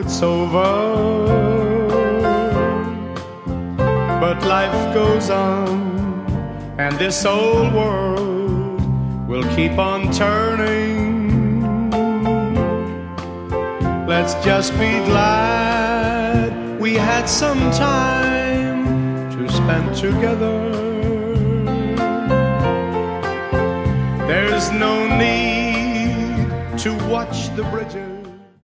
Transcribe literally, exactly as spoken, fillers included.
it's over. But life goes on, and this old world will keep on turning. Let's just be glad we had some time to spend together. There's no need to watch the bridges